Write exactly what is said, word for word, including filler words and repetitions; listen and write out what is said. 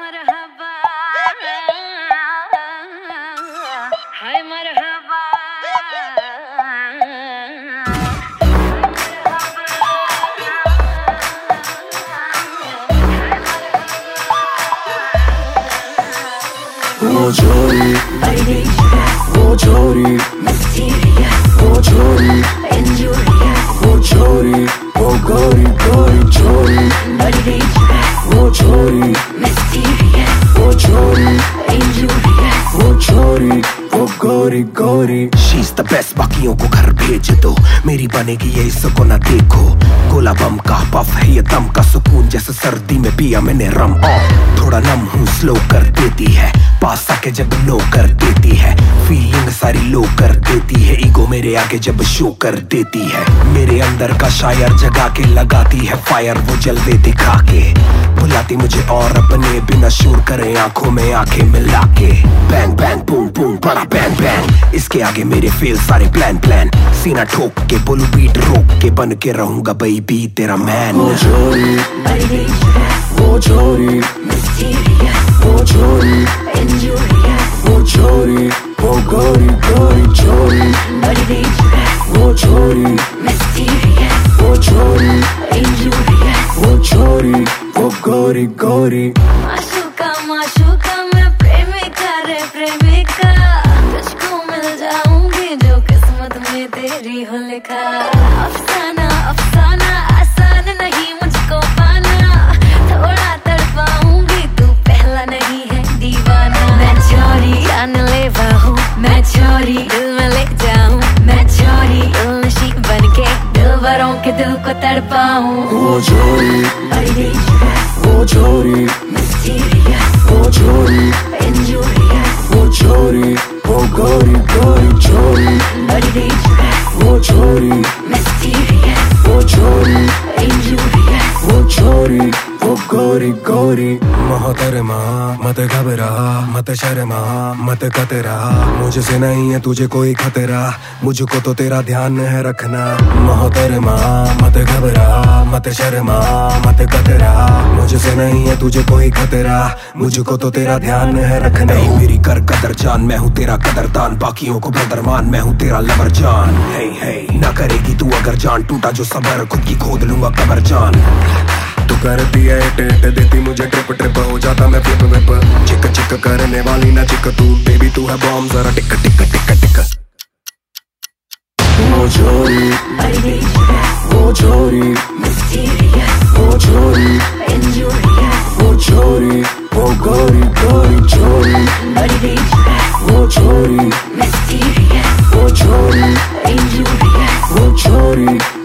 मरहबा हाय मरहबा वो छोरी वो छोरी वो छोरी वो छोरी वो गोरी गोरी छोरी वो छोरी वो छोरी वो छोरी वो गोरी गोरी। She's the best, बाकियों को घर भेज दो, मेरी बनेगी ये इसको ना देखो। गोला बम का पफ है ये दम का सुकून, जैसे सर्दी में पिया मैंने रम। थोड़ा नम हूँ स्लो कर देती है, पास आके जब लो कर देती है, फीलिंग सारी लो कर देती है, ईगो मेरे आगे जब शो कर देती है। मेरे अंदर का शायर जगा के लगाती है फायर, वो जलवे दिखा के बुलाती मुझे और अपने बिना शोर करे आंखों में आंखें मिला के। बैंग बैंग बूम बूम बड़ा बैंग बैंग, इसके आगे मेरे फेल सारे प्लान प्लान। सीना ठोक के बोलू बीट रोक के, बन के रहूंगा बेबी तेरा मैन। वो छोरी वो छोरी वो छोरी वो छोरी वो गोरी गोरी छोरी वो छोरी वो छोरी वो छोरी वो गोरी गोरी। माशूका माशूका मैं प्रेमिका रे प्रेमिका, तुझको मिल जाऊंगी जो किस्मत में तेरी हो लिखा। अफसाना अफसाना आसान नहीं मुझको पाना, थोड़ा तड़पाऊंगी तू पहला नहीं है दीवाना। मैं छोरी जानलेवा हूँ, मैं छोरी दिल में ले जाऊं, मैं छोरी दिलनशी बनके दिलबरों के दिल को तड़पाऊं। वो छोरी वो छोरी वो छोरी वो छोरी वो गोरी गोरी छोरी वो छोरी वो छोरी वो छोरी वो गोरी गोरी। मोहतरमा मत घबरा मत शर्मा मत कतरा, मुझसे नहीं है तुझे कोई खतरा, मुझको तो तेरा ध्यान है रखना। मोहतरमा मत घबरा मत शर्मा मत कतरा, मुझसे नहीं है तुझे कोई खतरा, मुझको तो तेरा ध्यान है रखना। मेरी कर कदर जान, मैं हूँ तेरा कदरदान, बाकियों को बदरमान, मैं हूँ तेरा लवर जान। हे हे ना करेगी तू अगर जान टूटा जो सबर, खुद की खोद लूंगा कबर जान। तू करती है टेट देती मुझे ट्रिप ट्रिप, हो जाता मैं फ्लिप विप। चिक चिक करने वाली ना चिक तू, बेबी तू है बॉम्ब जरा टिक टिक टिक टिक। वो छोरी वो छोरी वो छोरी वो छोरी वो गोरी गोरी छोरी वो छोरी वो छोरी वो छोरी